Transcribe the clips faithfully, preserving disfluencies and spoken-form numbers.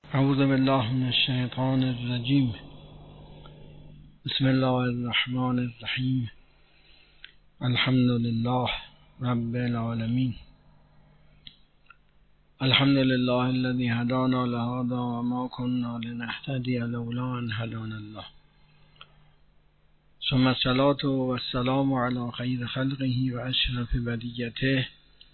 اعوذ بالله من الشیطان الرجیم. بسم الله الرحمن الرحیم. الحمد لله رب العالمین. الحمد لله الذي هدانا لهذا وما كنا لنهتدي لولا ان هدانا الله. ثم الصلاة والسلام على خير خلقه واشرف بریته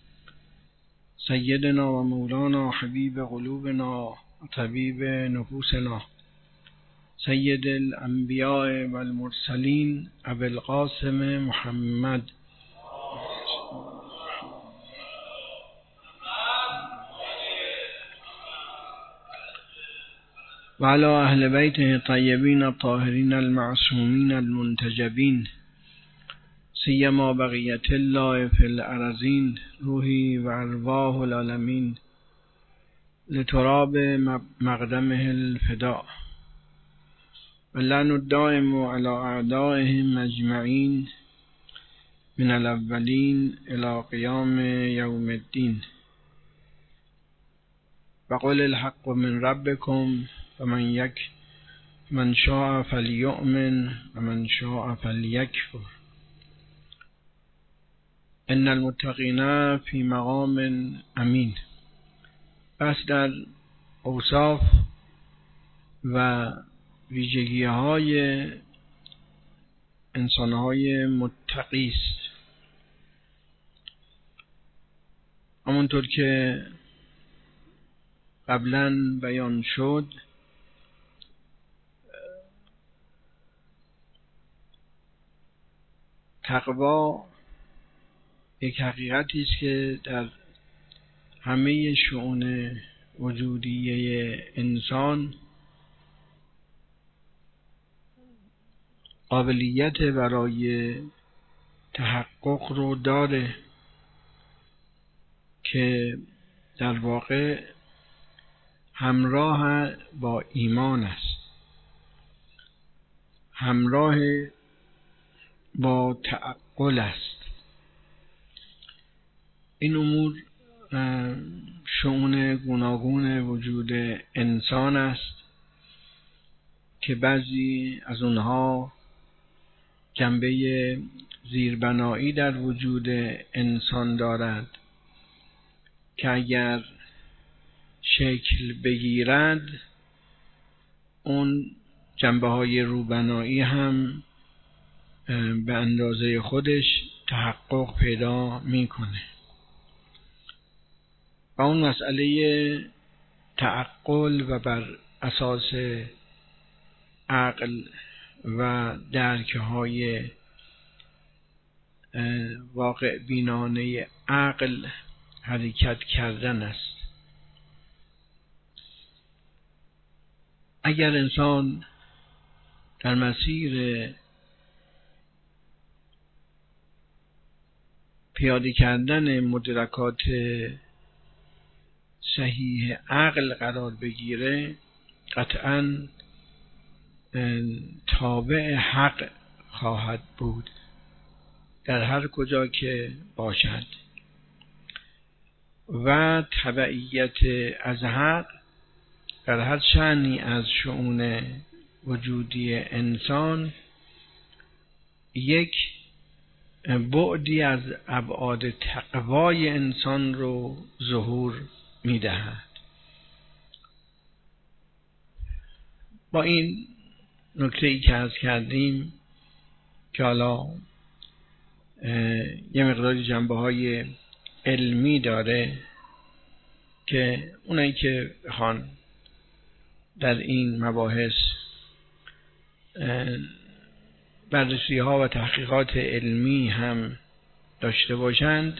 سیدنا و مولانا حبیب قلوبنا طبیب نفوسنا سید الانبیاء والمرسلین ابی القاسم محمد و علی اهل بیته الطیبین الطاهرین المعصومین المنتجبین سیما بقیت الله فی الارضین روحی و ارواح العالمین لتراب مقدمه الفداء واللعن الدائم على اعدائهم اجمعین من الاولین الى قیام یوم الدین. وقل الحق من ربکم فمن یک من شاء فلیؤمن و من شاء فلیکفر. ان المتقین فی مقام امین. پس در اوصاف و ویژگی های انسان های متقی است. همونطور که قبلا بیان شد، تقوا یک حقیقتی است که در همه شؤون وجودیه انسان قابلیت برای تحقق رو داره که در واقع همراه با ایمان است، همراه با تعقل است. این امور شؤون گوناگون وجود انسان است که بعضی از اونها جنبه زیربنایی در وجود انسان دارد که اگر شکل بگیرد اون جنبه های روبنایی هم به اندازه خودش تحقق پیدا میکنه. و اون مسئله تعقل و بر اساس عقل و درک‌های واقع بینانه عقل حرکت کردن است. اگر انسان در مسیر پیاده کردن مدرکات صحیح عقل قرار بگیره، قطعاً تابع حق خواهد بود در هر کجا که باشد و تبعیت از حق در هر شأنی از شؤون وجودی انسان یک بعدی از ابعاد تقوای انسان رو ظهور می‌دهد. با این نکته‌ای که عرض کردیم که حالا یه مقداری جنبه‌های علمی داره که اونایی که بخوان در این مباحث بررسی ها و تحقیقات علمی هم داشته باشند،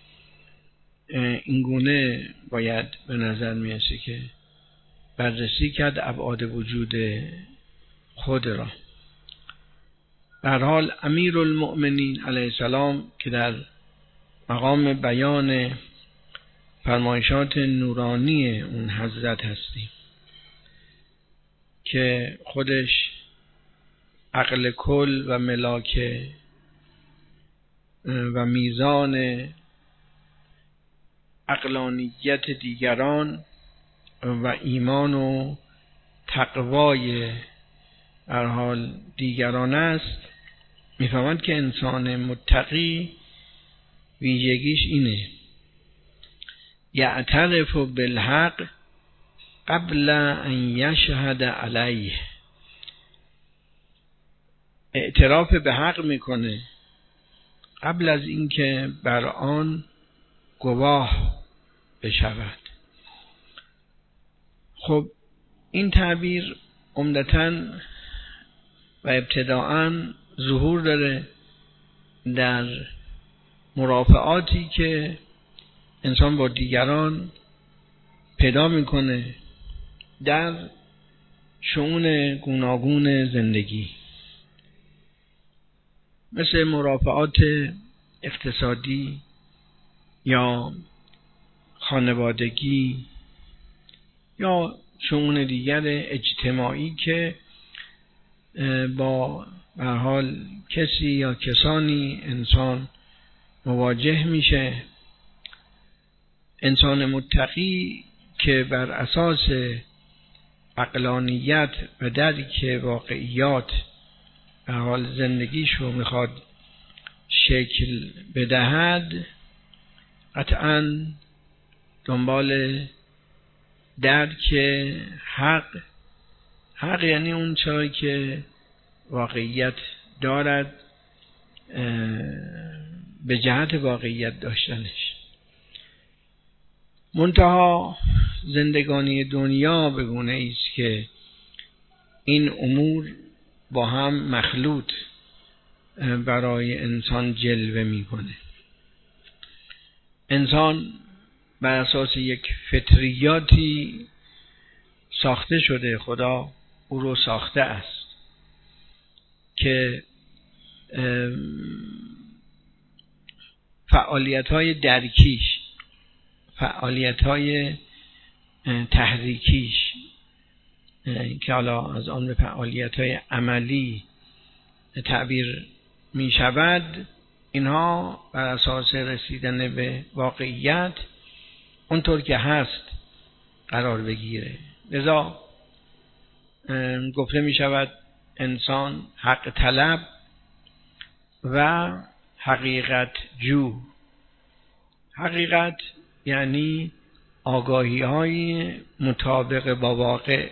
این گونه باید به نظر میرسه که بررسی کرد ابعاد وجود خود را. به هر حال امیرالمؤمنین علیه السلام که در مقام بیان فرمایشات نورانی اون حضرت هستیم که خودش عقل کل و ملاک و میزان عقلانیت دیگران و ایمان و تقوای هر حال دیگران است، میفهمند که انسان متقی ویژگیش اینه: یعترف بالحق قبل ان یشهد علیه. اعتراف به حق میکنه قبل از اینکه بر آن گواه بشود. خب این تعبیر عمدتاً و ابتداءً ظهور داره در مرافعاتی که انسان با دیگران پیدا میکنه در شؤون گوناگون زندگی، مثل مرافعات اقتصادی یا خانوادگی یا شؤون دیگر اجتماعی که با به هر حال کسی یا کسانی انسان مواجه میشه. انسان متقی که بر اساس عقلانیت و درک واقعیات به هر حال زندگیش رو میخواد شکل بدهد، قطعاً دنبال درک حق حق یعنی اون چیزی که واقعیت دارد به جهت واقعیت داشتنش. منتها زندگانی دنیا به گونه‌ای است که این امور با هم مخلوط برای انسان جلوه میکنه. انسان بر اساس یک فطریاتی ساخته شده، خدا او رو ساخته است که فعالیت‌های درکیش، فعالیت‌های تحریکیش که حالا از آن به فعالیت‌های عملی تعبیر می شود، اینها بر اساس رسیدن به واقعیت اونطور که هست قرار بگیره. لذا گفته می شود انسان حق طلب و حقیقت جو. حقیقت یعنی آگاهی های مطابق با واقع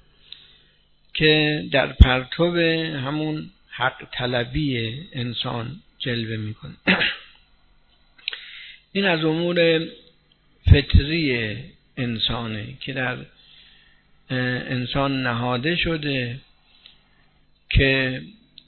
که در پرتو همون حق طلبی انسان جلوه میکنه. این از امور فطری انسانه که در انسان نهاده شده که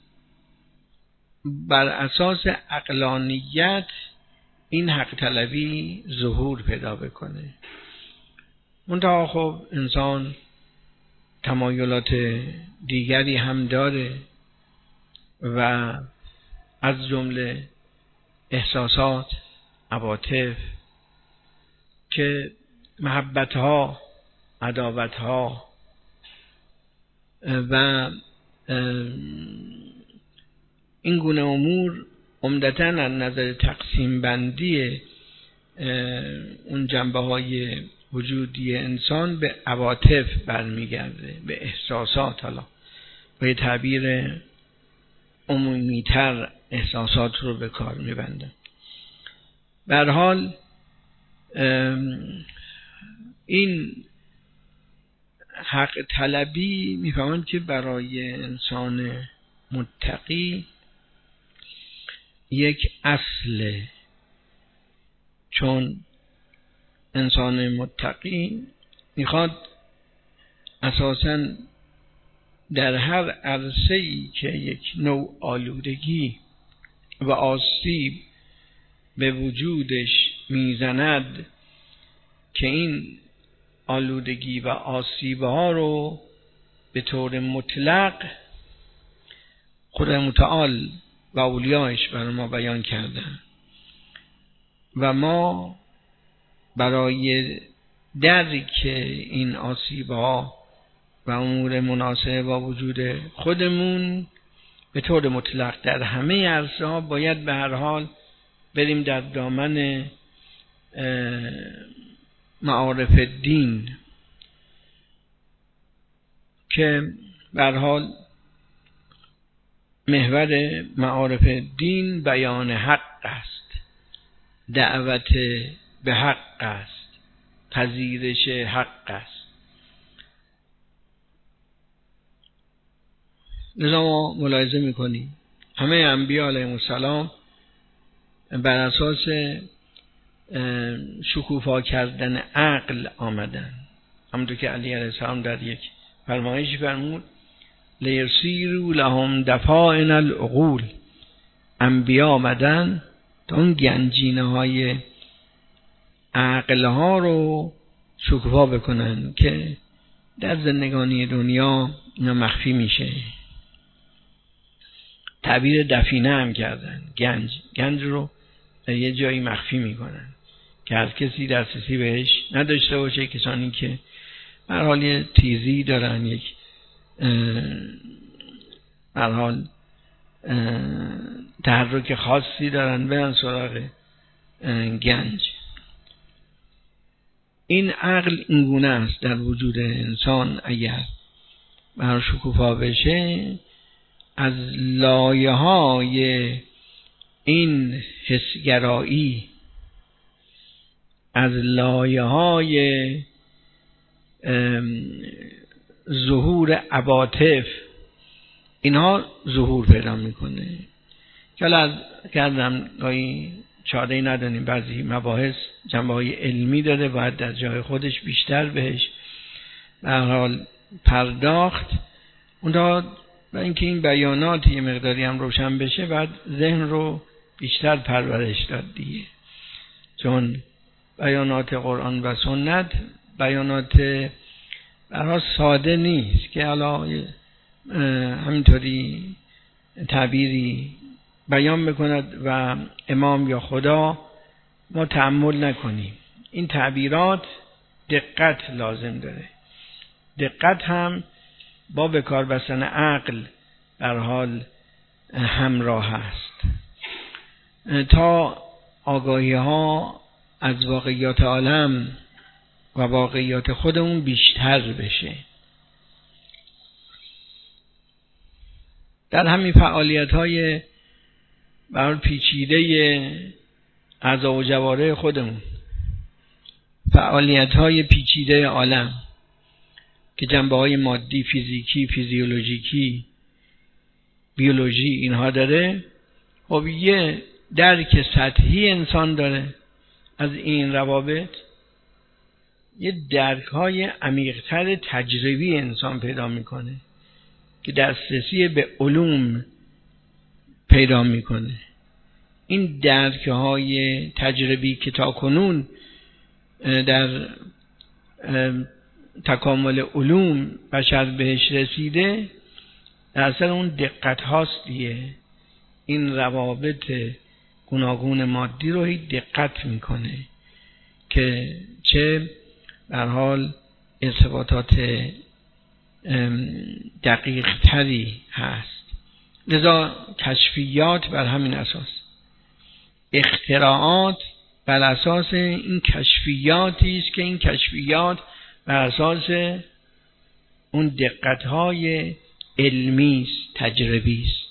بر اساس عقلانیت این حق طلبی ظهور پیدا بکنه. منتها خب انسان تمایلات دیگری هم داره و از جمله احساسات، عواطف که محبت‌ها، عداوت‌ها و این گونه امور عمدتاً از نظر تقسیم بندی اون جنبه‌های وجودی انسان به عواطف برمیگرده، به احساسات. حالا با یه تعبیر عمومی‌تر احساسات رو به کار می‌بندن. به هر حال این حق طلبی می‌فهمند که برای انسان متقی یک اصله، چون انسان متقی میخواد اساساً در هر عرصه‌ای که یک نوع آلودگی و آسیب به وجودش میزند که این آلودگی و آسیب‌ها رو به طور مطلق خدای متعال و اولیاءش برای ما بیان کردن و ما برای درک این آسیب‌ها و امور مناسبه با وجود خودمون به طور مطلق در همه عرصه‌ها باید به هر حال بریم در دامن معارف دین که به هر حال محور معارف دین بیان حق است، دعوت به حق است، پذیرش حق است. لذا ما ملاحظه میکنیم همه انبیاء علیهم السلام بر اساس شکوفا کردن عقل آمدن. همونطور که علی علیه السلام در یک فرمایشی فرمود لیسیروا لهم دفائن العقول، انبیا آمدن تا اون گنجینه های عقل ها رو شکوفا بکنن که در زندگانی دنیا اینا مخفی میشه. تعبیر دفینه هم کردن، گنج گنج رو در یه جایی مخفی میکنن که هر کسی دسترسی بهش نداشته باشه. کسانی که به هر حال یه تیزی دارن، یک به هر حال تحرک خاصی دارن، برن سراغ گنج. این عقل اینگونه است در وجود انسان، اگر بر شکوفا بشه از لایه های این حسگرایی، از لایه های ظهور عواطف، اینها ظهور پیدا میکنه. که حالا از کردم گاهی چاره نداریم، بعضی مباحث جنبه های علمی داره، باید در جای خودش بیشتر بهش به هر حال پرداخت. اونجا و اینکه این بیانات یه مقداری هم روشن بشه، بعد ذهن رو بیشتر پرورش داد دیگه، چون بیانات قرآن و سنت بیانات برای ساده نیست که حالا همینطوری تعبیری بیان بکند و امام یا خدا ما تأمل نکنیم. این تعبیرات دقت لازم داره، دقت هم با به کار بستن عقل در حال همراه است تا آگاهی ها از واقعیات عالم و واقعیات خودمون بیشتر بشه. در همین فعالیت های بر پیچیده اعضا و جوارح خودمون، فعالیت های پیچیده عالم که جنبه های مادی، فیزیکی، فیزیولوژیکی، بیولوژی اینها داره، خب یه درک سطحی انسان داره از این روابط، یه درک های عمیق‌تر تجربی انسان پیدا میکنه که دسترسی به علوم پیدا میکنه. این درک های تجربی که تا کنون در تکامل علوم بشر بهش رسیده، در اصل اون دقت هاست دیگه. این روابط گوناگون مادی رو هی دقت میکنه که چه در حال ارتباطات دقیق تری هست. لذا کشفیات بر همین اساس، اختراعات بر اساس این کشفیاتی است که این کشفیات بر اساس اون دقت‌های علمی است، تجربی است.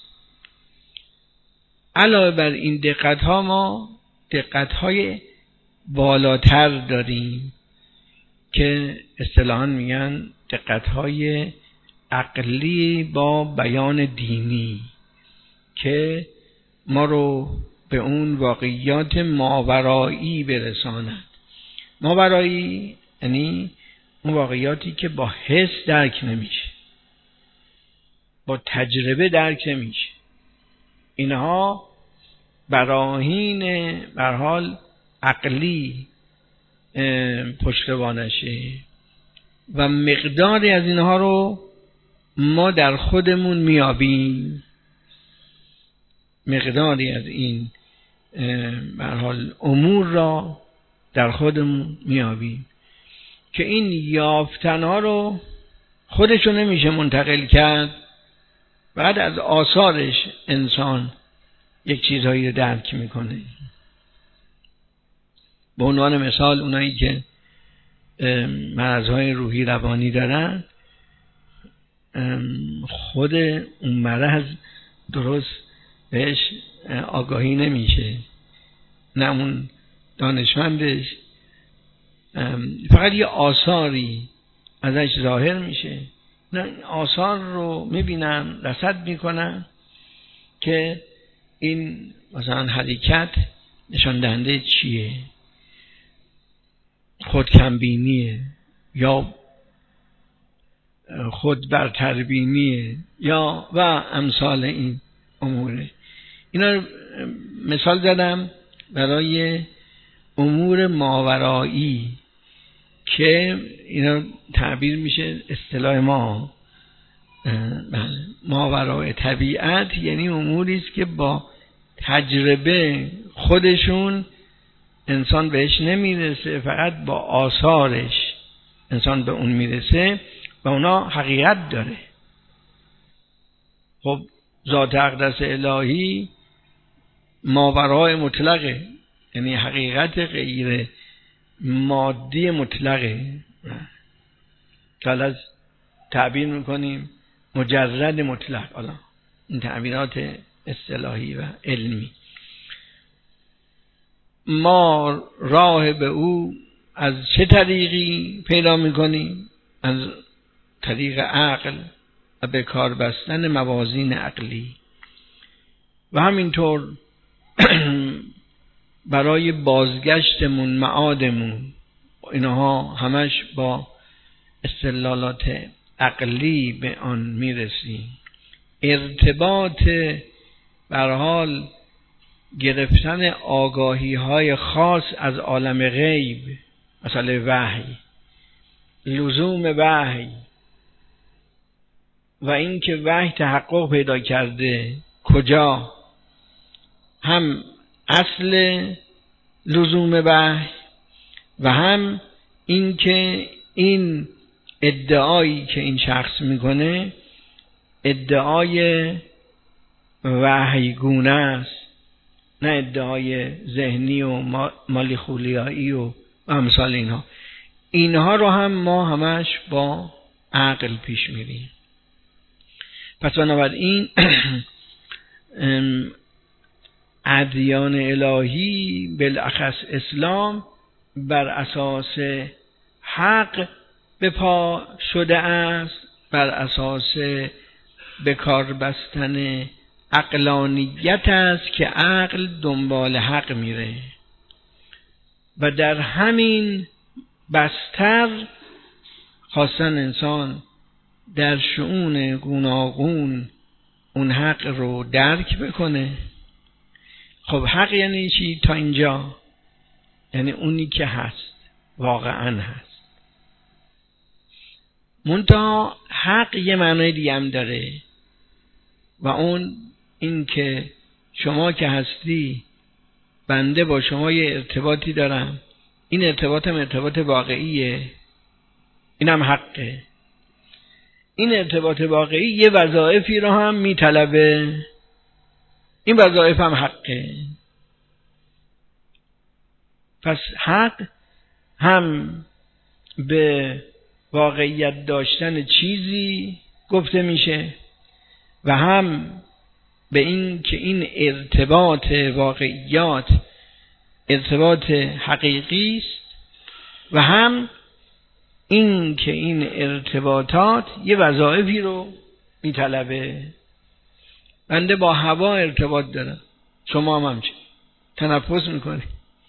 علاوه بر این دقت‌ها ما دقت‌های بالاتر داریم که اصطلاحاً میگن دقت‌های عقلی با بیان دینی که ما رو به اون واقعیات ماورایی برساند. ماورایی یعنی اون واقعیاتی که با حس درک نمیشه، با تجربه درک نمیشه. اینها براهین به هر حال عقلی پشتوانشه و مقداری از اینها رو ما در خودمون میابیم، مقداری از این به هر حال امور را در خودمون میابیم که این یافتنها رو خودشو نمیشه منتقل کرد، بعد از آثارش انسان یک چیزهایی رو درک میکنه. به عنوان مثال اونایی که مرضهای روحی روانی دارن، خود اون مرض درست بهش آگاهی نمیشه، نه اون دانشمندش، فقط یه آثاری ازش ظاهر میشه. نه آثار رو میبینم، رصد میکنم که این مثلا حرکت نشان دهنده چیه، خودکمبینیه یا خود برتربینیه یا و امثال این اموره. اینا مثال زدم برای امور ماورایی که اینا تعبیر میشه اصطلاح ما ماورای طبیعت، یعنی اموری است که با تجربه خودشون انسان بهش نمیرسه، فقط با آثارش انسان به اون میرسه و اونا حقیقت داره. خب ذات اقدس الهی ماورای مطلقه، یعنی حقیقت غیر مادی مطلقه که از تعبیر میکنیم مجرد مطلق. حالا این تعبیرات اصطلاحی و علمی. ما راه به او از چه طریقی پیدا میکنیم؟ از طریق عقل و به کار بستن موازین عقلی و همینطور برای بازگشتمون، معادمون، اینها همش با استدلالات عقلی به آن میرسیم. ارتباط به هر حال گرفتن آگاهی های خاص از عالم غیب، مثلا وحی، لزوم وحی و اینکه وحی تحقق پیدا کرده کجا، هم اصل لزوم وحی و هم اینکه این ادعایی که این شخص میکنه ادعای وحیگونه است، نه ادعای ذهنی و مالی خولیایی و امثال اینها. اینها رو هم ما همش با عقل پیش میریم. پس بنابراین ادیان الهی بالاخص اسلام بر اساس حق به پا شده است، بر اساس به کار بستن عقلانیت است که عقل دنبال حق میره و در همین بستر خواستن انسان در شؤون گوناگون اون حق رو درک بکنه. خب حق یعنی چی تا اینجا؟ یعنی اونی که هست، واقعا هست. منتها حق یه معنای دیگه هم داره و اون این که شما که هستی، بنده با شما یه ارتباطی دارم، این ارتباط هم ارتباط واقعیه، این هم حقه. این ارتباط واقعی یه وظایفی رو هم میطلبه، این وظایف هم حقه. پس حق هم به واقعیت داشتن چیزی گفته میشه و هم به این که این ارتباط واقعیات ارتباط حقیقی است و هم این که این ارتباطات یه وظایفی رو میطلبه. بنده با هوا ارتباط دارم، شما هم همچنین تنفس میکنی.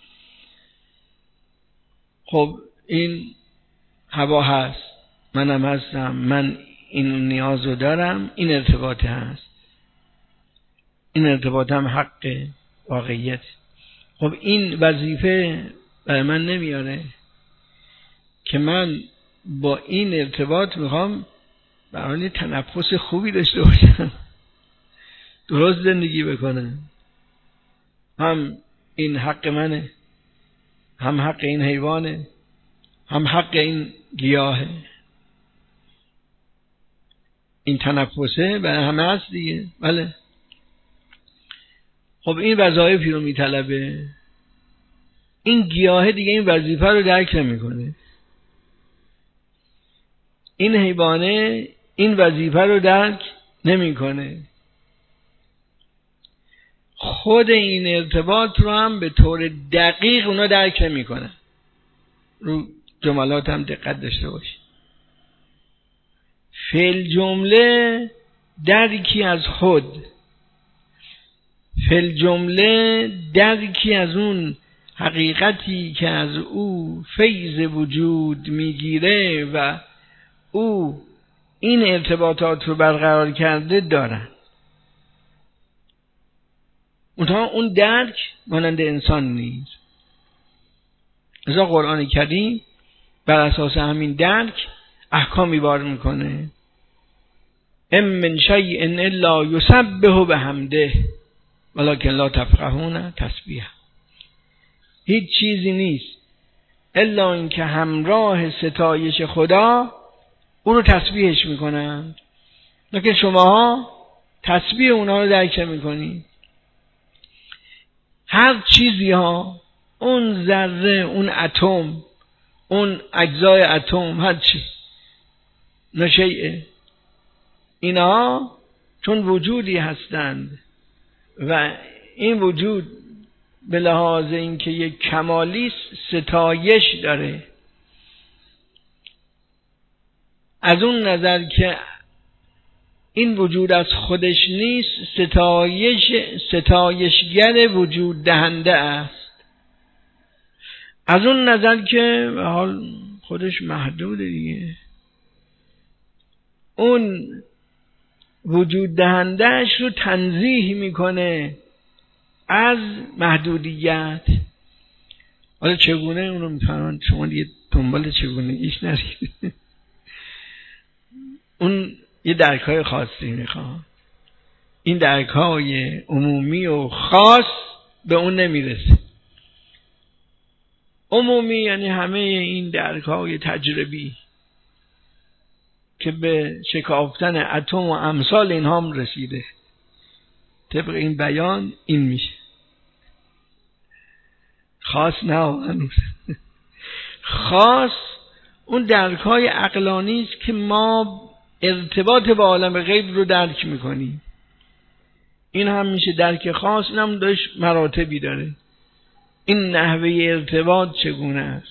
خب این هوا هست، منم هستم، من این نیاز رو دارم، این ارتباط هست، این ارتباط هم حق واقعیت. خب این وظیفه برای من نمیاره که من با این ارتباط میخوام برای تنفس خوبی داشته باشم، درست زندگی بکنم. هم این حق منه، هم حق این حیوانه، هم حق این گیاهه. این تنفسه برای همه هست دیگه. بله. خب این وظایفی رو میطلبه، این گیاه دیگه این وظیفه رو درک نمیکنه. این حیوانه این وظیفه رو درک نمیکنه. خود این ارتباط رو هم به طور دقیق اونا درک نمیکنن. رو جملات هم دقت داشته باشید. فعل جمله درکی از خود، فعل جمله درکی از اون حقیقتی که از او فیض وجود میگیره و او این ارتباطات رو برقرار کرده دارن. اونها اون درک مانند انسان نیست. لذا قرآن کریم بر اساس همین درک احکامی وارد میکنه. ام من شیء الا یسبح بحمده ولکن لا تفقهون تسبیحه. هیچ چیزی نیست الا اینکه همراه ستایش خدا او رو تسبیحش میکنن، لیکن شماها تسبیح اونها رو درک نمیکنید. هر چیزی ها، اون ذره، اون اتم، اون اجزای اتم، هر چی نشیئه، اینا چون وجودی هستند و این وجود به لحاظ اینکه یک کمالی ستایش داره، از اون نظر که این وجود از خودش نیست، ستایش ستایشگر وجود دهنده است. از اون نظر که به حال خودش محدوده دیگه، اون وجود دهندهش رو تنزیه میکنه از محدودیت. حالا چگونه اون رو میفهمن؟ شما دیگه دنبال چگونه ایش نرید. اون یه درک‌های خاصی میخواد. این درک‌های عمومی و خاص به اون نمیرسه. عمومی یعنی همه این درک‌های تجربی که به شکافتن اتم و امثال اینها هم رسیده. طبق این بیان این میشه. خاص نه هنوز. خاص اون درک‌های عقلانی است که ما ارتباط با عالم غیب رو درک میکنیم. این هم میشه درک خاص. این هم داشت مراتبی داره. این نحوه ارتباط چگونه است؟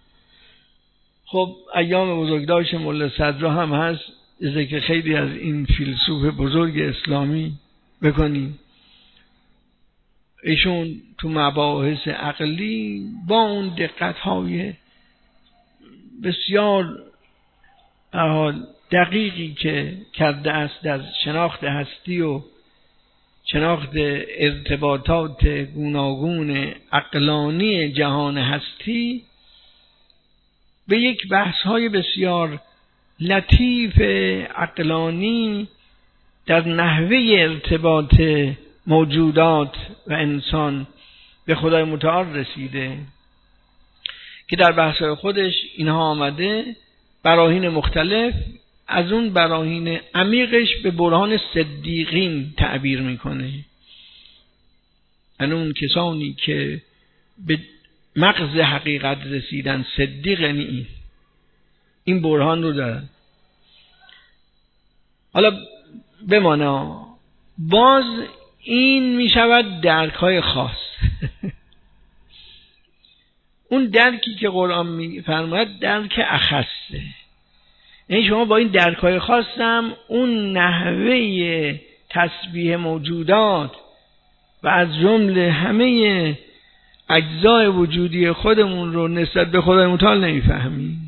خب ایام بزرگداشت مولا صدرا هم هست، ذکر خیلی از این فیلسوف بزرگ اسلامی بکنیم. ایشون تو مباحث عقلی با اون دقت‌های بسیار دقیقی که کرده است در شناخت هستی و شناخت ارتباطات گوناگون عقلانی جهان هستی، به یک بحث‌های بسیار لطیف عقلانی در نحوه ارتباط موجودات و انسان به خدای متعال رسیده که در بحث‌های خودش اینها آمده. براهین مختلف، از اون براهین عمیقش به برهان صدیقین تعبیر میکنه. یعنی اون کسانی که به مغز حقیقت رسیدن، صدیق یعنی این این برهان رو دارن. حالا بمانا باز این میشود درک های خاص. اون درکی که قرآن میفرماید درک اخصه. یعنی شما با این درک های خاص هم اون نحوه تسبیح موجودات و از جمله همه اجزای وجودی خودمون رو نسبت به خدای متعال نمیفهمیم.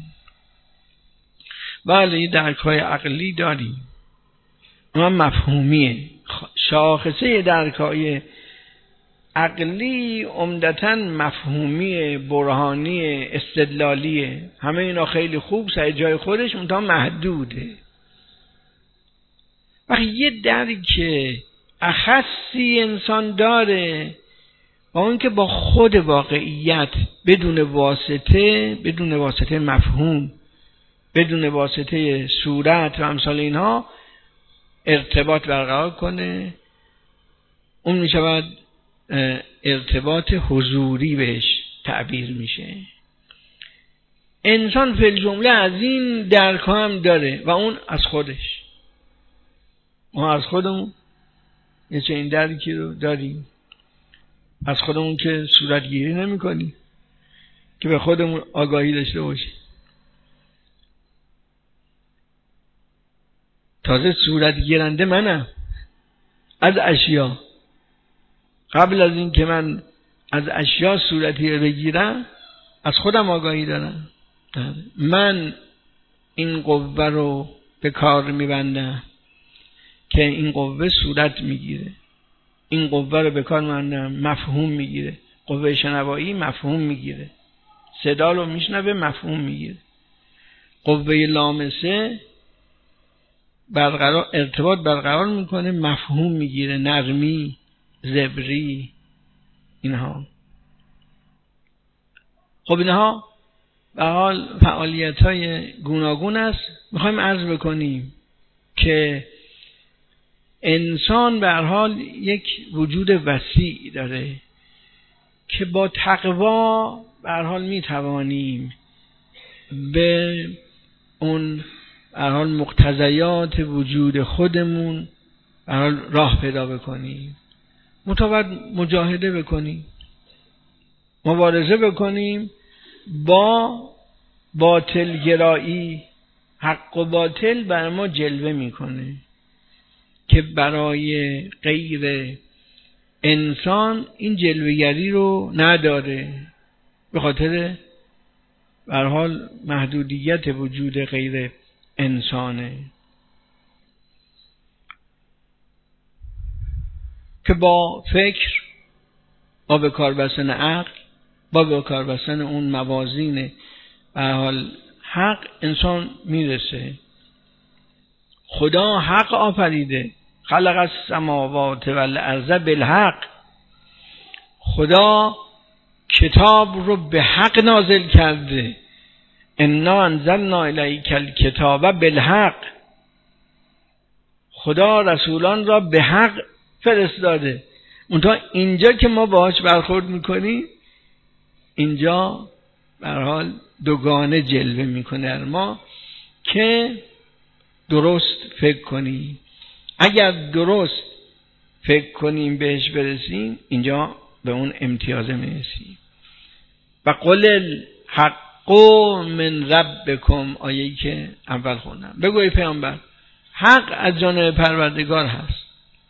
بله این درک های عقلی داریم، اما مفهومیه. شاخصه درک های عقلی عمدتاً مفهومی، برهانی، استدلالیه. همه اینا خیلی خوب سر جای خودش، منتها محدوده. وقتی یه درک اخصی انسان داره، با اون که با خود واقعیت بدون واسطه، بدون واسطه مفهوم، بدون واسطه صورت و امثال اینها ارتباط برقرار کنه، اون می شود ارتباط حضوری بهش تعبیر میشه. انسان فی الجمله از این درک هم داره و اون از خودش. ما از خودمون یه چنین درکی رو داریم، از خودمون که صورتگیری نمی کنیم که به خودمون آگاهی داشته باشیم. تازه صورت گیرنده منم از اشیا. قبل از این که من از اشیا صورتی رو بگیرم از خودم آگاهی دارم. من این قوه رو به کار میبندم که این قوه صورت میگیره، این قوه رو به کار میبندم مفهوم میگیره. قوه شنوایی مفهوم میگیره، صدا رو میشنوه مفهوم میگیره. قوه لامسه برقرار ارتباط برقرار میکنه مفهوم میگیره، نرمی، زبری، اینها. خب اینها به حال فعالیت های گوناگون است. میخوایم عرض بکنیم که انسان به هر حال یک وجود وسیع داره که با تقوا به هر حال میتوانیم به اون به هر حال مقتضیات وجود خودمون به هر حال راه پیدا بکنیم. متوجه مجاهده بکنیم، مبارزه بکنیم با باطل گرایی. حق و باطل بر ما جلوه میکنه که برای غیر انسان این جلوه‌گری رو نداره، به خاطر به هر حال محدودیت وجود غیر انسانه که با فکر، با به کار بستن عقل، با به کار بستن اون موازین به هر حال حق انسان میرسه. خدا حق آفریده، خلق السماوات والارض بالحق. خدا کتاب رو به حق نازل کرده. انا انزلنا الیک الکتاب بالحق. خدا رسولان را به حق فرستاده. اونتا اینجا که ما باهاش برخورد میکنیم، اینجا به هر حال دوگانه جلوه میکنه در ما که درست فکر کنیم. اگر درست فکر کنیم بهش برسیم، اینجا به اون امتیازه میرسیم. و قل الحق من ربکم، آیه‌ای که اول خوندم. بگو ای پیامبر حق از جانب پروردگار هست.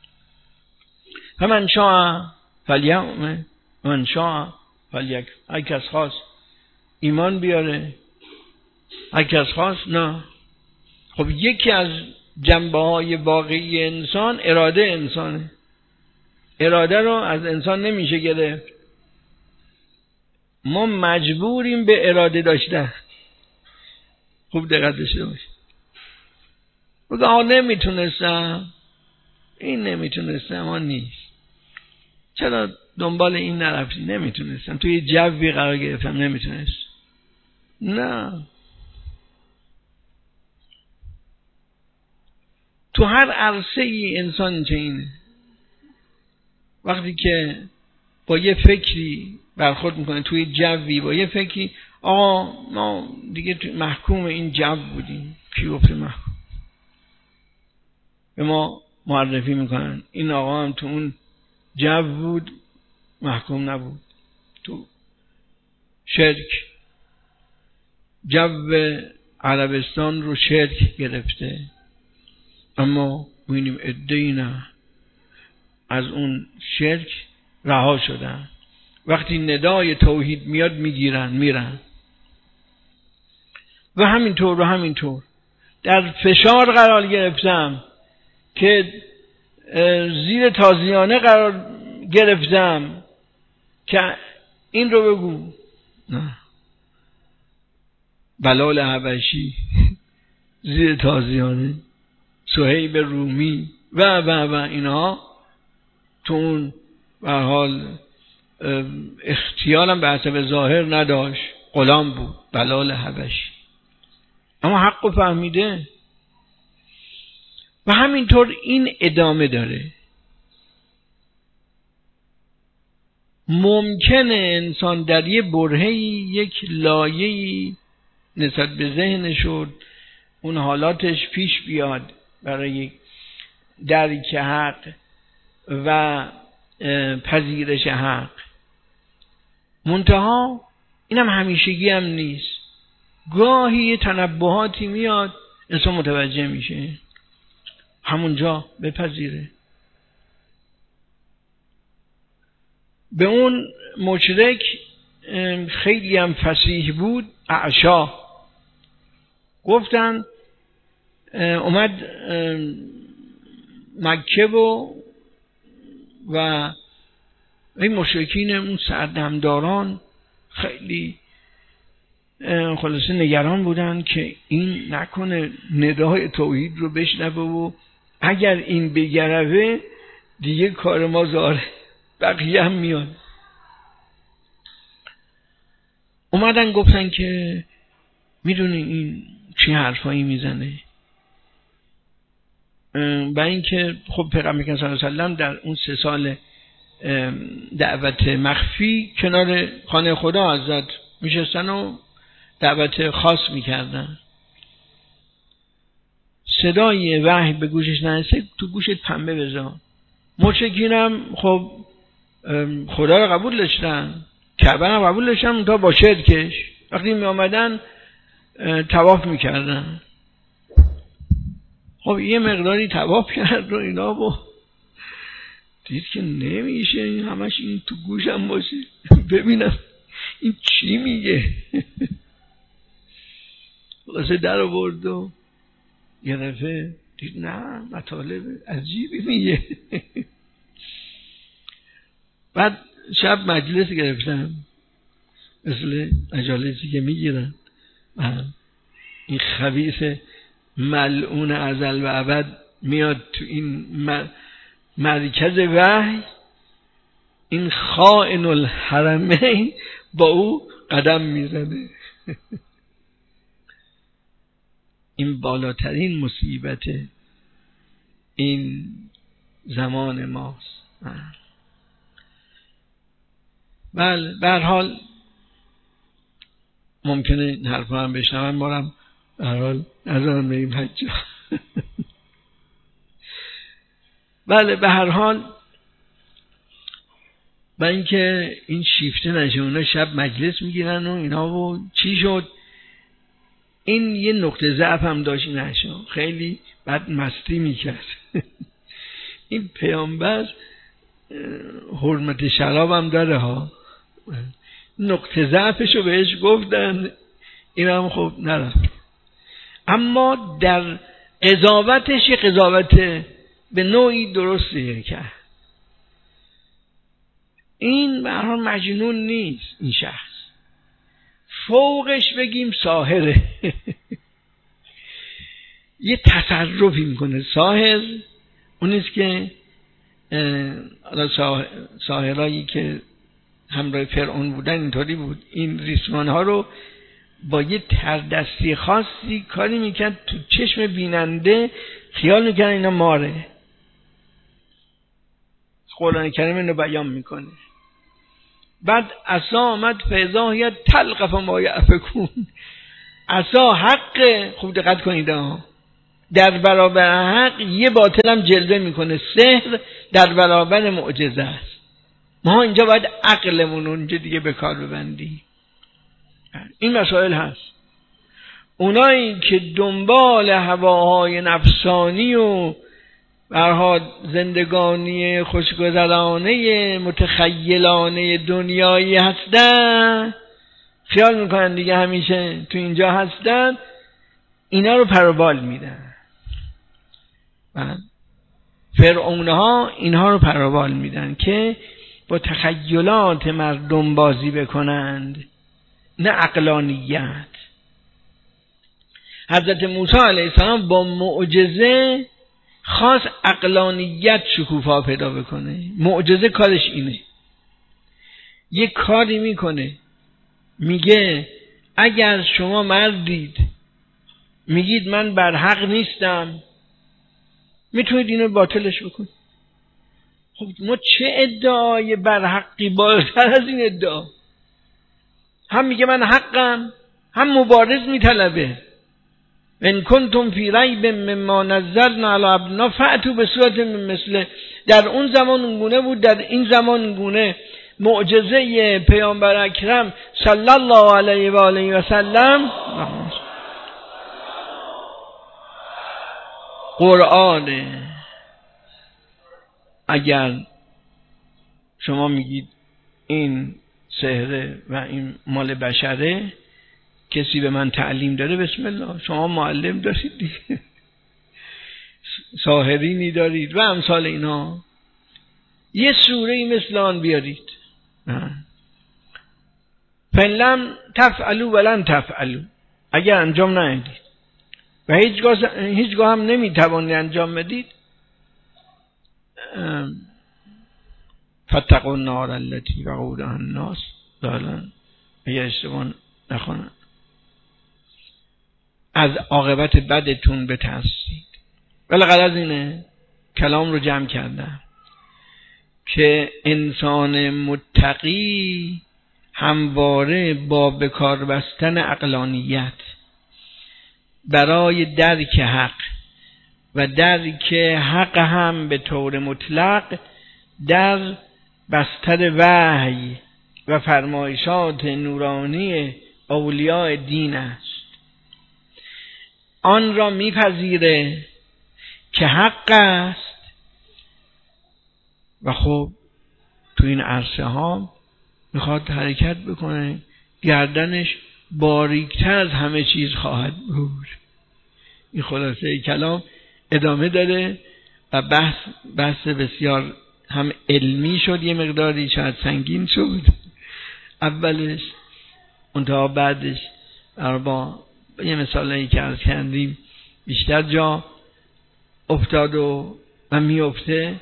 فمن شاء فلیؤمن ومن شاء فلیکفر. هر کس خواست ایمان بیاره، هر کس خواست نه. خب یکی از جنبه های واقعی انسان اراده انسانه. اراده رو از انسان نمیشه گرفت. ما مجبوریم به اراده داشتن. خوب دقت داشته باشید. بگه آه نمیتونستم، این نمیتونستم، آه نیست. چرا دنبال این نرفتی؟ نمیتونستم، توی جوی قرار گرفتم نمیتونست. نه، تو هر عرصه ای انسان چنینه. وقتی که با یه فکری برخورد میکنه توی جوی، با یه فکری، آقا ما دیگه محکوم این جو بودیم. کی گفته محکوم؟ به ما معرفی میکنن این آقا هم تو اون جو بود، محکوم نبود. تو شرک، جو عربستان رو شرک گرفته، اما ببینیم عده‌ای نه از اون شرک رها شدن. وقتی ندای توحید میاد میگیرن میرن. و همینطور و همینطور در فشار قرار گرفتم که زیر تازیانه قرار گرفتم که این رو بگو. نه، بلال حبشی زیر تازیانه، صهیب رومی و و و اینها تو اون به حال اختیارم به حسب ظاهر نداشت، غلام بود بلال حبشی، اما حق فهمیده. و همینطور این ادامه داره. ممکنه انسان در یه برهه‌ای، یک لایه‌ای نسبت به ذهنش و اون حالاتش پیش بیاد برای درک حق و پذیرش حق. منتها اینم همیشگی هم نیست، گاهی تنبهاتی میاد انسان متوجه میشه، همونجا بپذیره. به اون مشرک خیلی هم فصیح بود، اعشا، گفتن اومد مکه و و این مشرکین اون سردمداران خیلی خلاصه نگران بودن که این نکنه ندای توحید رو بشنوه و اگر این بگرفه دیگه کار ما زاره، بقیه هم میاد. اومدن گفتن که میدونی این چی حرفایی میزنه، و اینکه خب پیغمبر صلی الله علیه و سلم در اون سه سال دعوت مخفی کنار خانه خدا حضرت میشستن و دعوت خاص میکردن، صدای وحی به گوشش نرسه تو گوشت پنبه بذار. مشرکینم خب خدا رو قبول داشتن، کعبه رو قبول داشتن، تا با شرکش وقتی می آمدن طواف میکردن. خب یه مقداری طواف کرد و اینا و دید که نمیشه همش این تو گوشم باشه، ببینم این چی میگه. واسه در آورد و یه دفعه دید نه مطالب عجیبی میگه. بعد شب مجلس گرفتم مثل مجالسی که میگیرن، این خبیث ملعون ازل و ابد میاد تو این مرکز وحی، این خائن الحرمین با او قدم میزنه. این بالاترین مصیبت این زمان ماست. بله به هر حال ممکنه این حرفا هم بشنوم، بارم به هر حال نظرم بریم حجا. بله به هر حال با اینکه این شیفته نشه، اونا شب مجلس میگیرن و اینا و چی شد، این یه نقطه ضعف هم داشت، نشه خیلی بد مستی میکرد. این پیامبر حرمت شراب هم داره ها، نقطه ضعفشو بهش گفتن، این هم خب نرفت، اما در قضاوتش یه قضاوت به نوعی درسته کرد. این به هر حال مجنون نیست، این شخص فوقش بگیم ساحره. یه تصرفی میکنه. ساحر اونیست که ساحرایی که همراه فرعون بودن اینطوری بود، این ریسمان ها رو با یه تردستی خاصی کاری میکرد تو چشم بیننده خیال میکرد اینا ماره. قرآن کریم اینو بیان میکنه. بعد عصا آمد فاذا هی تلقف ما یأفکون، عصا حق، خوب دقت کنید ها، در برابر حق یه باطل هم جلوه میکنه. سحر در برابر معجزه است. ما اینجا باید عقلمون اونجا دیگه به کار ببندیم. این مسائل هست. اونایی که دنبال هواهای نفسانی و برها زندگانی خوشگذرانه متخیلانه دنیایی هستن، خیال میکنن دیگه همیشه تو اینجا هستن، اینا رو پروبال میدن. فرعونها اینها رو پروبال میدن که با تخیلات مردم بازی بکنند، نه عقلانیت. حضرت موسی علیه السلام با معجزه خاص عقلانیت شکوفا پیدا بکنه. معجزه کارش اینه، یه کاری میکنه میگه اگر شما مردید میگید من بر حق نیستم، میتونید اینو باطلش بکنید. خب ما چه ادعای بر حقی بالاتر از این ادعا؟ هم میگه من حقم، هم مبارز میطلبه. ان کنتم فی ریب مما نزلنا علی عبدنا فأتوا بسورة من مثله. در اون زمان اونگونه بود، در این زمان اونگونه. معجزه پیامبر اکرم صلی الله علیه و آله و سلم قرآنه. اگر شما میگید این سحره و این مال بشره، کسی به من تعلیم داره، بسم الله، شما معلم دارید دیگه، ساحرینی دارید و امثال اینا، یه سوره مثل آن بیارید. فلم تفعلوا ولن تفعلوا، اگر انجام ندید و هیچگاه هیچگاه هم نمیتوانید انجام بدید، فاتقوا النار التي وقودها الناس دارن، اگر اشتباه نکنم، از عاقبت بدتون بترسید. ولی غرض اینه، کلام رو جمع کردم، که انسان متقی همواره با بکار بستن عقلانیت برای درک حق و درک حق هم به طور مطلق در بستر وحی و فرمایشات نورانی اولیاء دین است. آن را میپذیره که حق است و خب تو این عرصه ها میخواد حرکت بکنه، گردنش باریکتر از همه چیز خواهد بود. این خلاصه کلام ادامه داره و بحث بحث بسیار هم علمی شد، یه مقداری شاید سنگین شد اولش، منتها بعدش با یه مثالی که عرض کردیم بیشتر جا افتاد و, و میفته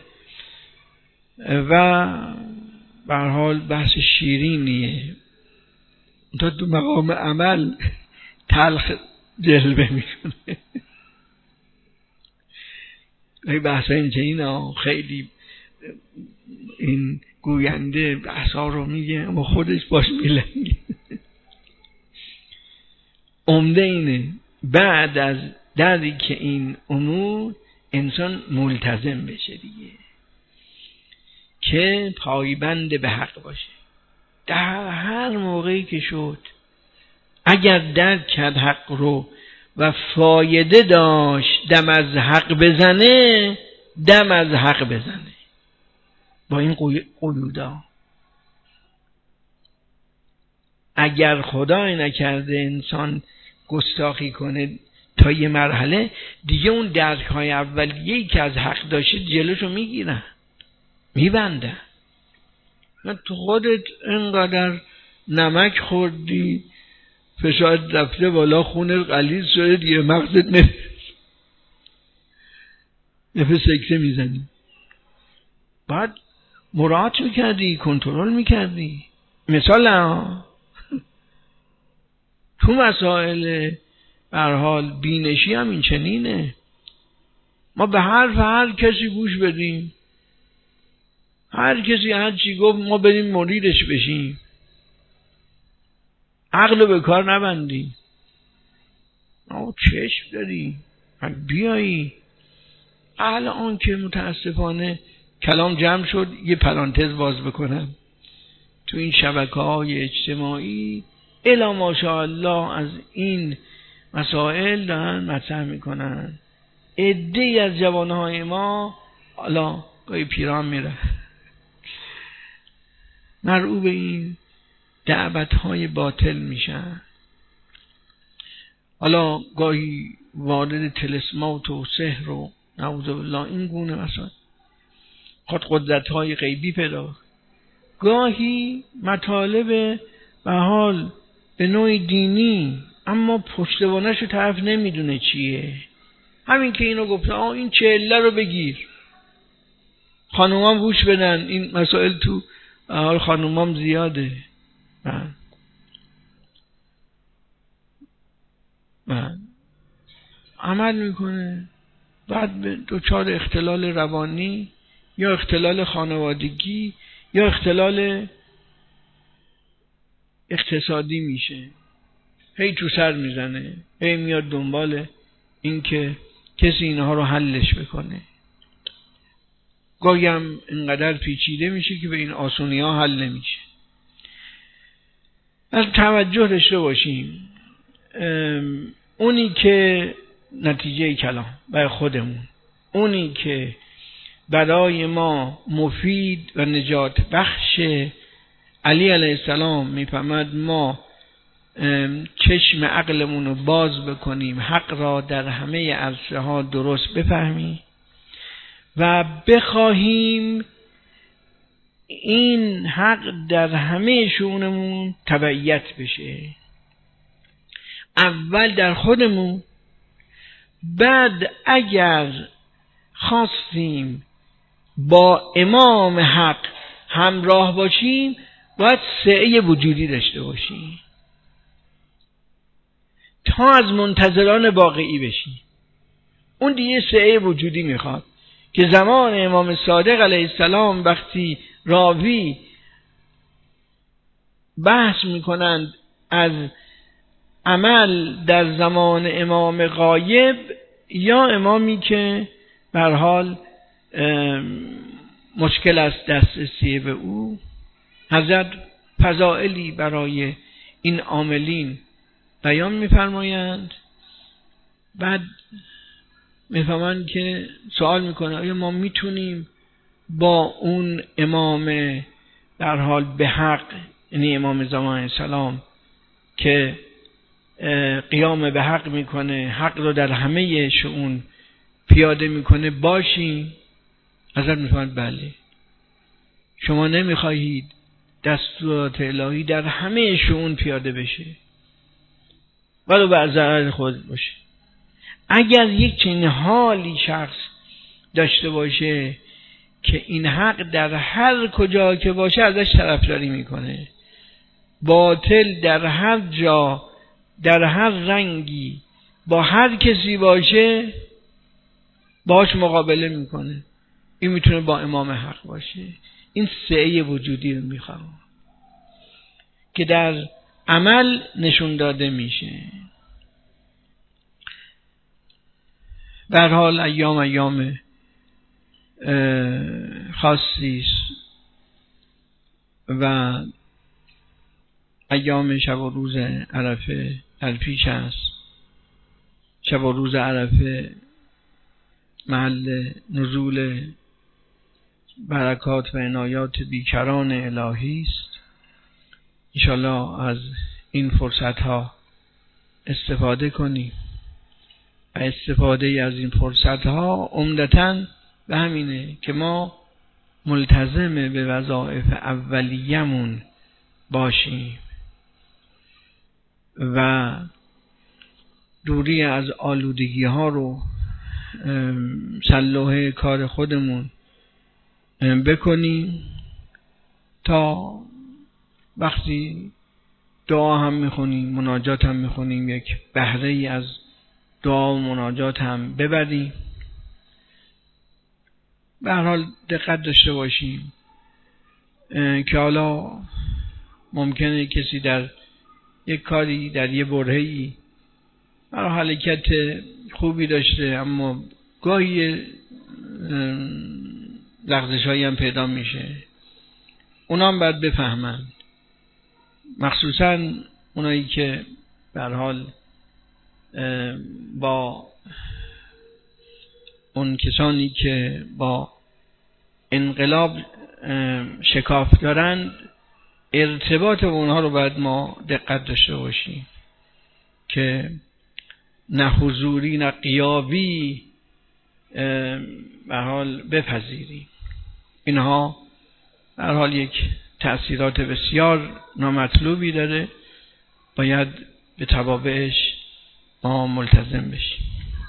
و به هر حال بحث شیرینیه، تا تو مقام عمل تلخ جلوه میکنه. این بحث این چنین خیلی این گوینده بحثا رو میگه اما خودش باش میلنگه. عمده اینه بعد از دری که این امور انسان ملتزم بشه دیگه، که پایبند به حق باشه. در هر موقعی که شد اگر درک کرد حق رو و فایده داشت دم از حق بزنه، دم از حق بزنه با این قیودا. اگر خدای نکرده انسان گستاخی کنه تا یه مرحله دیگه، اون درک های اولیه‌ای که از حق داشته جلوشو میگیرن، میبندن. تو خودت اینقدر نمک خوردی، فشار رفته بالا، خونت غلیظ شده دیگه، مغزت نفس نفس سکته میزنی. بعد مراعات میکردی، کنترل میکردی. مثال ها تو مسائل به هر حال بینشی هم این چنینه، ما به حرف هر کسی گوش بدیم، هر کسی هر چی گفت ما بریم مریدش بشیم، عقل به کار نبندی. آه چشم داری بیایی. الان که متاسفانه کلام جمع شد، یه پرانتز باز بکنم، تو این شبکه‌های اجتماعی الا ماشاءالله از این مسائل دارن مطرح میکنن. عده‌ای از جوانهای ما حالا گاهی پیران میره مرعوب این دعوت‌های باطل میشن، حالا گاهی وارد طلسمات و سحر و نعوذ بالله این گونه مسائل، خود قدرت‌های غیبی پیدا، گاهی مطالب به حال به نوع دینی اما پشتوانه‌شو طرف نمیدونه چیه. همین که اینو گفته آه این چله رو بگیر، خانومام گوش بدن، این مسائل تو حال خانومام زیاده. من من عمل میکنه، بعد به دچار اختلال روانی یا اختلال خانوادگی یا اختلال اقتصادی میشه، هی تو سر میزنه، هی میاد دنبال اینکه کسی اینها رو حلش بکنه. گاهی هم اینقدر پیچیده میشه که به این آسونی ها حل نمیشه. از توجه داشته باشیم اونی که نتیجه کلام برای خودمون، اونی که برای ما مفید و نجات بخش، علی علیه السلام میفرماد ما چشم عقلمون رو باز بکنیم، حق را در همه عرصه ها درست بفهمیم و بخواهیم این حق در همه شؤونمون تبعیت بشه. اول در خودمون، بعد اگر خواستیم با امام حق همراه باشیم باید سعی وجودی داشته باشیم تا از منتظران واقعی بشیم. اون دیگه سعی وجودی میخواد که زمان امام صادق علیه السلام وقتی راوی بحث میکنند از عمل در زمان امام غایب یا امامی که به هر حال مشکل است دسترسی به او، حضرت فضائلی برای این عاملین بیان میفرمایند. بعد میفهمند که سوال میکنه آیا ما میتونیم با اون امام در حال به حق، یعنی امام زمان سلام که قیام به حق میکنه، حق رو در همه شؤون پیاده میکنه باشیم؟ حضرت میفرماید بله. شما نمیخواهید دستورات الهی در همه شؤون پیاده بشه ولو به ضرر خود باشه. اگر یک چنین حالی شخص داشته باشه که این حق در هر کجا که باشه ازش طرفداری میکنه، باطل در هر جا در هر رنگی با هر کسی باشه باش مقابله میکنه، این میتونه با امام حق باشه. این سعی وجودی رو میخوام که در عمل نشون داده میشه. به هر حال ایام ایام خاصی است و ایام شب و روز عرفه در پیش است. شب و روز عرفه محل نزول برکات و عنایات بیکران الهی است. انشالله از این فرصت ها استفاده کنیم و استفاده از این فرصت ها عمدتاً به همینه که ما ملتزم به وظایف اولیه‌مون باشیم و دوری از آلودگی ها رو سلوه کار خودمون بکنیم تا وقتی دعا هم میخونیم، مناجات هم میخونیم، یک بهره ای از دعا و مناجات هم ببریم. به هر حال دقت داشته باشیم که حالا ممکنه کسی در یک کاری، در یک برهه‌ای برای حرکت خوبی داشته اما گاهی لغزش‌هایی هم پیدا میشه. اونا هم باید بفهمن، مخصوصا اونایی که به هر حال با اون کسانی که با انقلاب شکاف دارند ارتباط اونها رو باید ما دقت داشته باشیم که نه حضوری نه غیابی به حال بپذیریم. اینها به هر حال یک تأثیرات بسیار نامطلوبی داره، باید به توابعش ما ملتزم بشیم.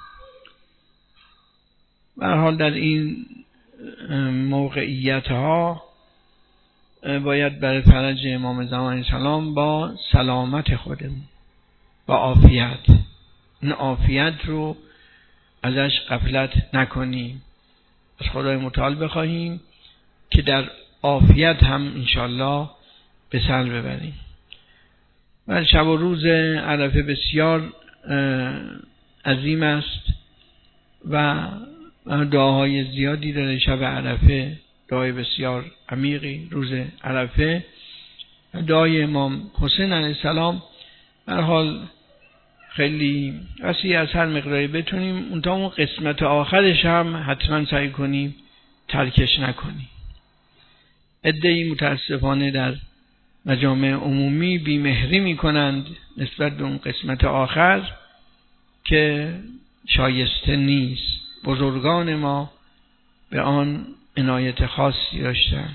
به هر حال در این موقعیت ها باید برای فرج امام زمان سلام با سلامت خودمون، با عافیت، این عافیت رو ازش غفلت نکنیم، از خدای متعال بخواهیم که در عافیت هم انشالله به سر ببریم. و شب و روز عرفه بسیار عظیم است و دعاهای زیادی داره. شب عرفه دعای بسیار عمیقی، روز عرفه دعای امام حسین علیه السلام در حال خیلی وسیع از هر مقداری بتونیم، اون تا اون قسمت آخرش هم حتما سعی کنیم ترکش نکنیم. عده‌ای متاسفانه در مجامع عمومی بیمهری میکنند نسبت به اون قسمت آخر که شایسته نیست. بزرگان ما به آن عنایت خاصی داشتن.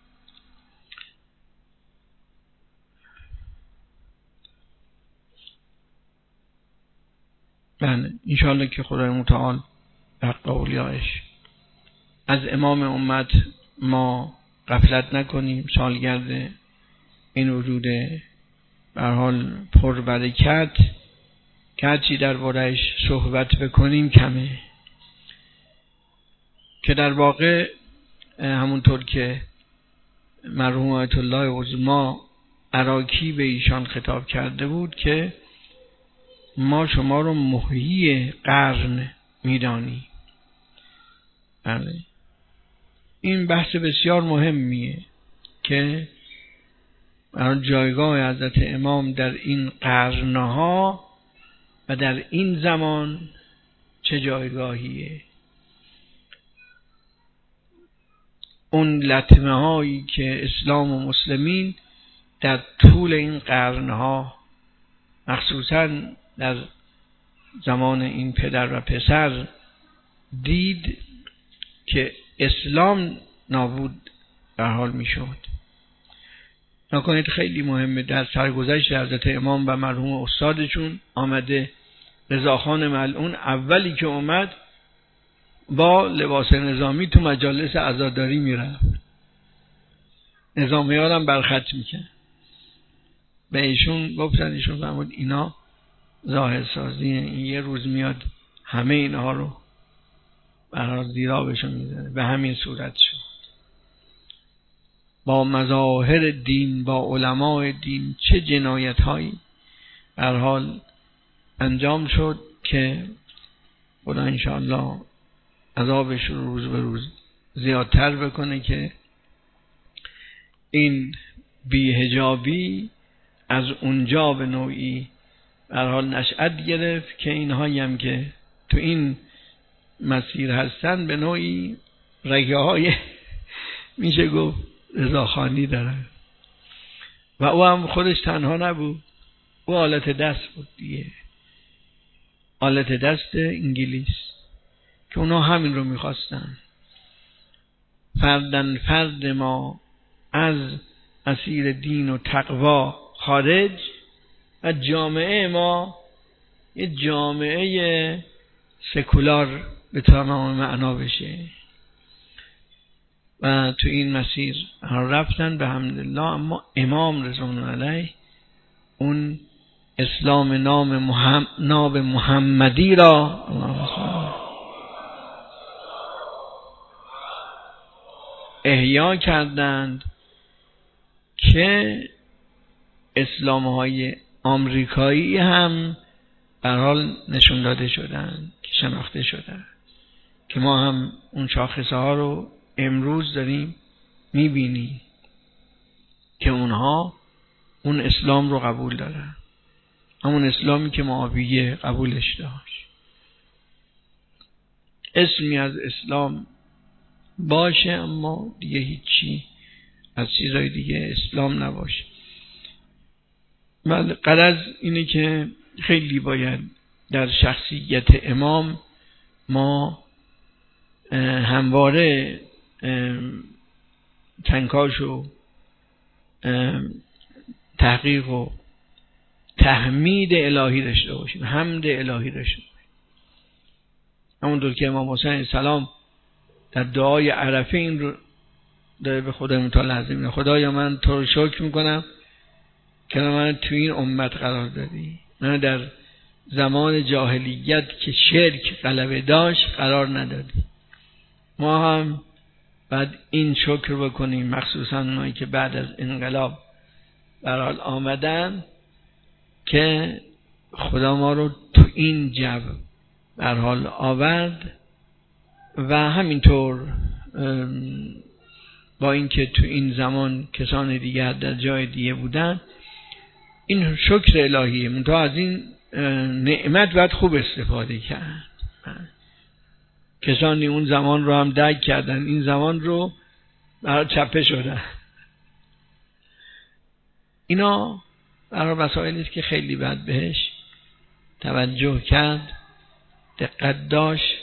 بله انشاءالله که خدای متعال در اولیاءش از امام امت ما غفلت نکنیم. سالگرد این وجود به هر حال پربرکت که هرچی در بارش صحبت بکنیم کمه، که در واقع همونطور که مرحوم آیت الله عظما عراقی به ایشان خطاب کرده بود که ما شما رو محیی قرن میدانی. بله این بحث بسیار مهمیه که جایگاه حضرت امام در این قرنها و در این زمان چه جایگاهیه. اون لطمه هایی که اسلام و مسلمین در طول این قرنها مخصوصاً در زمان این پدر و پسر دید که اسلام نابود در حال می شد. نکنید خیلی مهمه، در سرگذشت حضرت امام و مرحوم استادشون آمده رضاخان ملعون اولی که اومد با لباس نظامی تو مجالس عزاداری میرفت، نظامیان هم برخط میکرد. به ایشون گفتن، ایشون فرمود اینا ظاهرسازیه، این یه روز میاد همه اینها رو برای زیرابشون میزنه. به همین صورت شد با مظاهر دین، با علماء دین چه جنایت هایی در حال انجام شد که خدا انشاءالله عذابش رو روز به روز زیادتر بکنه که این بی‌حجابی از اونجا به نوعی در حال نشأت گرفت که اینهایی هم که تو این مسیر هستن به نوعی رگه های میشه گفت رضاخانی دارن. و او هم خودش تنها نبود، او آلت دست بود دیگه، آلت دست انگلیس که اونا همین رو میخواستن. فردن فرد ما از اسیر دین و تقوا خارج و جامعه ما یه جامعه سکولار به تمام معنا بشه و تو این مسیر رفتن به حمدالله. اما امام رضوان علیه اون اسلام نام محمد ناب محمدی را احیا کردند که اسلام های آمریکایی هم در حال نشون داده شدن، که شناخته شدن، که ما هم اون شاخصه ها رو امروز داریم میبینی که اونها اون اسلام رو قبول دارن، همون اسلامی که معاویه قبولش داشت. اسمی از اسلام باشه اما دیگه هیچی از چیزهای دیگه اسلام نباشه. ولی غرض اینه که خیلی باید در شخصیت امام ما همواره کنکاش و تحقیق و تحمید الهی داشته باشیم، حمد الهی داشته باشیم. همونطور که امام حسین علیه السلام در دعای عرفه این رو داره به خدای متعال عظیم میگه: خدایا من تو رو شکر میکنم که من تو این امت قرار دادی، من در زمان جاهلیت که شرک غلبه داشت قرار ندادی. ما هم بعد این شکر بکنیم، مخصوصا اونایی که بعد از انقلاب در حال آمدن، که خدا ما رو تو این جو به هر حال آورد و همینطور با اینکه تو این زمان کسان دیگر در جای دیگه بودن، این شکر الهیه. منتها از این نعمت باید خوب استفاده کرد. کسانی اون زمان رو هم درک کردن، این زمان رو برای چپه شدن. اینا برای مسائلی است که خیلی باید بهش توجه کرد، دقت داشت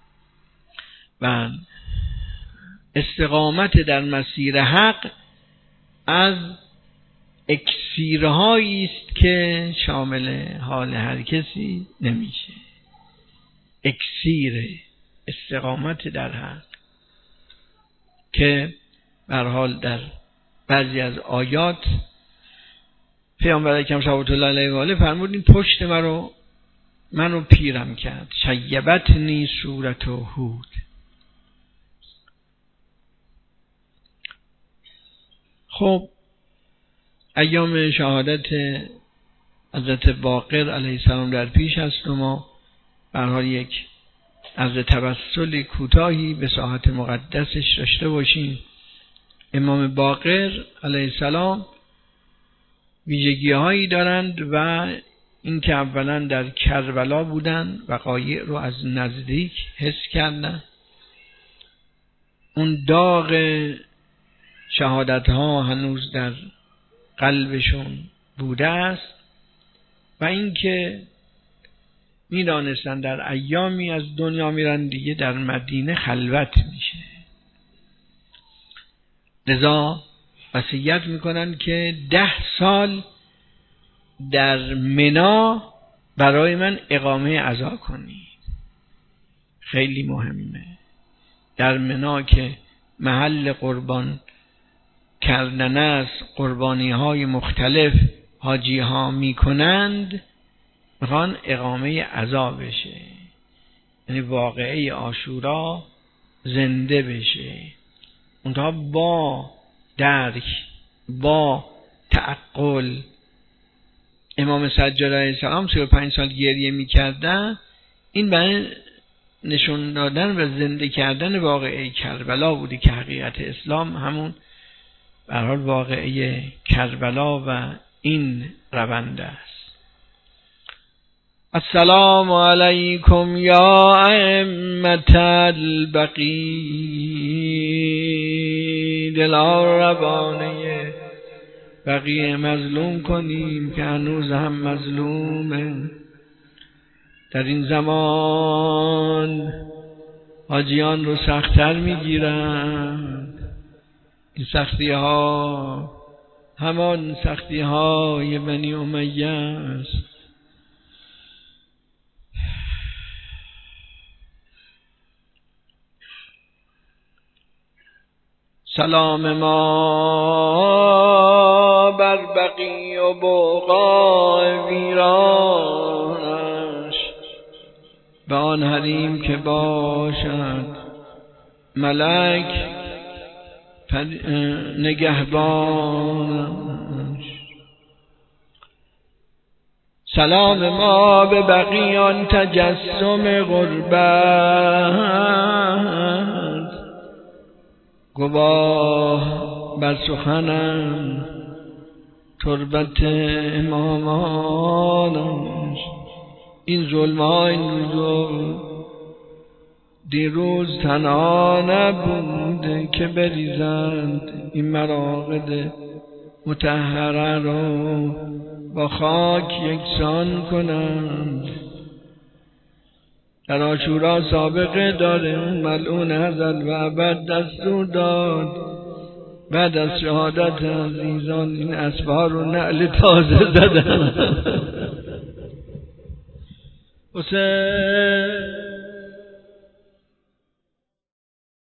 و استقامت در مسیر حق از اکسیرهایی است که شامل حال هر کسی نمیشه. اکسیر استقامت در حق که به هر حال در بعضی از آیات پیامبر اکرم صلی الله علیه و آله فرمودین پشت منو منو پیرم کرد، شیبتنی صورت هود. خب ایام شهادت حضرت باقر علیه السلام در پیش است و ما به هر حال یک از توسل کوتاهی به ساحت مقدسش داشته باشیم. امام باقر علیه السلام ویژگی هایی دارند و این که اولا در کربلا بودن، وقایع رو از نزدیک حس کردن، اون داغ شهادت ها هنوز در قلبشون بوده است و اینکه میدانستن در ایامی از دنیا میرن دیگه در مدینه خلوت میشه. لذا وصیت میکنن که ده سال در منا برای من اقامه عزا کنی. خیلی مهمه. در منا که محل قربان کردن است، قربانی های مختلف حاجی ها میکنند، میخوان اقامه عزا بشه، یعنی واقعه عاشورا زنده بشه. اونها با درک، با تعقل. امام سجاد علیه السلام سی و پنج سال گریه میکردن، این برای نشون دادن و زنده کردن واقعه کربلا بودی که حقیقت اسلام همون به هر حال واقعه کربلا و این روند است. السلام علیکم یا ائمة البقیع. دلار ربانه بقیه مظلوم کنیم که هنوز هم مظلومه. در این زمان حاجیان رو سخت‌تر میگیرن. این سختی ها همان سختی های بنی امیه است. سلام ما بر بقیع و بقاع ویرانش، به آن حریم که باشد ملک نگهبانش. سلام ما به بقیان تجسم غربت، گواه بر سخنم تربت امامانش. این ظلم ها این روز دیروز تنها نبوده که بریزند این مراقد مطهره رو با خاک یکسان کنند. در عاشورا سابقه داره، اون ملعون ازل و ابد دستور داد بعد از شهادت عزیزان این اسبار و نعل تازه زدن. حسین